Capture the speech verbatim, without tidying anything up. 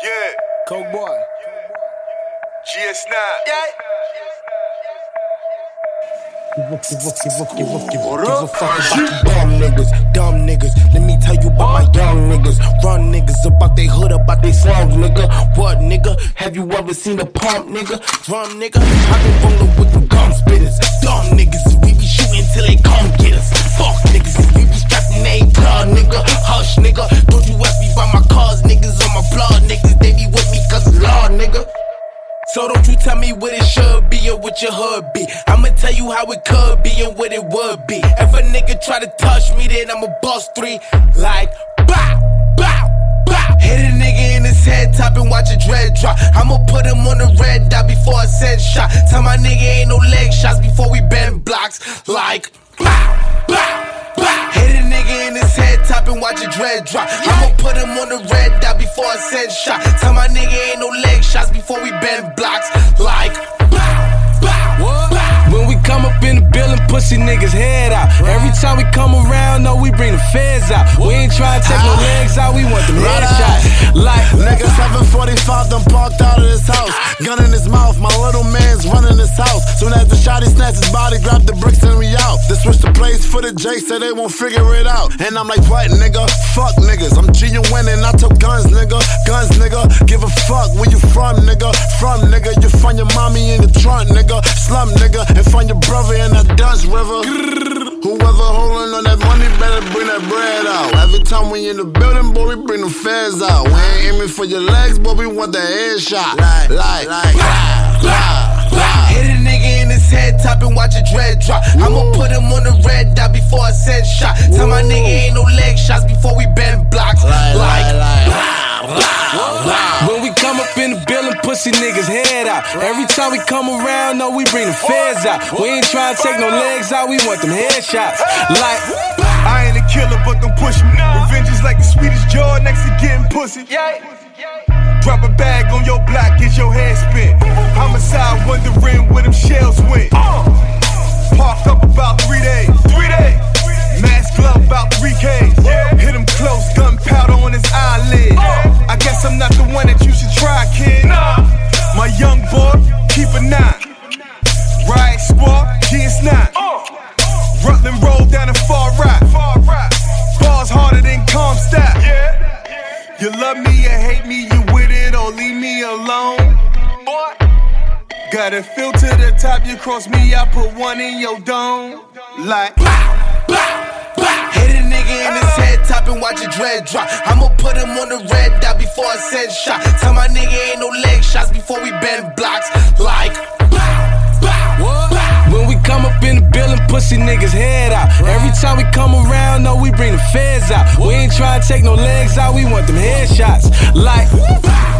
Yeah. Coke boy. G S nine. Yeah. Give a, give a, give a, give a, give a, give a fuck about you dumb niggas, dumb niggas. Let me tell you about my young niggas. Run niggas about they hood, about they slums, nigga. What, nigga? Have you ever seen a pump, nigga? Drum, nigga. I been rollin' with them gum spitters. Dumb niggas, we be shootin' till they come get us. Fuck niggas, we be strappin' they blood, nigga. Hush, nigga. Don't you ask me about my cars, niggas on my blood, niggas. They be with me cause it's law, nigga. So don't you tell me what it should be or what your hood be. I'ma tell you how it could be and what it would be. If a nigga try to touch me, then I'ma bust three. Like, bow, bow, bow. Hit a nigga in his head top and watch a dread drop. I'ma put him on the red dot before I send shot. Tell my nigga ain't no leg shots before we bend blocks. Like, bow, bow. Hit a nigga in his head top and watch a dread drop. I'ma put him on the red dot before I send shot. Tell my nigga ain't no leg shots before we bend blocks. Like, bow, bow, bow. When we come up in the building, pussy niggas head out. Every time we come around, no, we bring the feds out. We ain't trying to take no legs out, we want them headshots. Like, nigga seven forty-five done parked out of his house. Gun in his mouth, my little man's running his house. Soon as the shotty snatch his body, grab the bricks and we out. They switch the place for the J, so they won't figure it out. And I'm like, what, nigga? Fuck niggas. I'm genuine and I took guns, nigga. Guns, nigga. Give a fuck where you from, nigga. From, nigga. You find your mommy in the trunk, nigga. Slum, nigga. And find your brother in that Dutch river. Whoever holding on that money better bring that bread out. Every time we in the building, boy, we bring the feds out. We ain't aiming for your legs, but we want the headshot. Like, like, like, blah, blah, blah. Hit a nigga in his head top and watch a dread drop. I'ma put him on the red dot before I send shot. Tell my nigga ain't no leg shots before we bend blocks. Like, Like, like, blah, blah, blah. when we come up in the building, pussy niggas head out. Every time we come around, no, we bring the feds out. We ain't trying to take no legs out, we want them headshots. Like, I ain't a killer, but don't push me. Revenge is like the sweetest jaw next to getting pussy. Drop a bag on your block, get your head spin. Homicide wondering where them shells went. Parked up about three days. Three days. Mask glove about three K. Hit him close, gunpowder on his eyelid. I guess I'm not the one that you should try, kid. My young boy, keep a nine. Riot squad, G S nine. Rutland roll down the far right. Bars harder than Comstock. You love me or hate me, you with it or leave me alone. Boy, gotta feel to the top, you cross me, I put one in your dome. Like, bow, bow, bow. Hit a nigga in his head top and watch a dread drop. I'ma put him on the red dot before I send shot. Tell my nigga ain't no leg shots before we bend blocks. Like, bow, bow, bow. when we come up in the building, pussy niggas head out. Every time we come around, no, we bring the feds out. We ain't trying to take no legs out, we want them headshots. Like,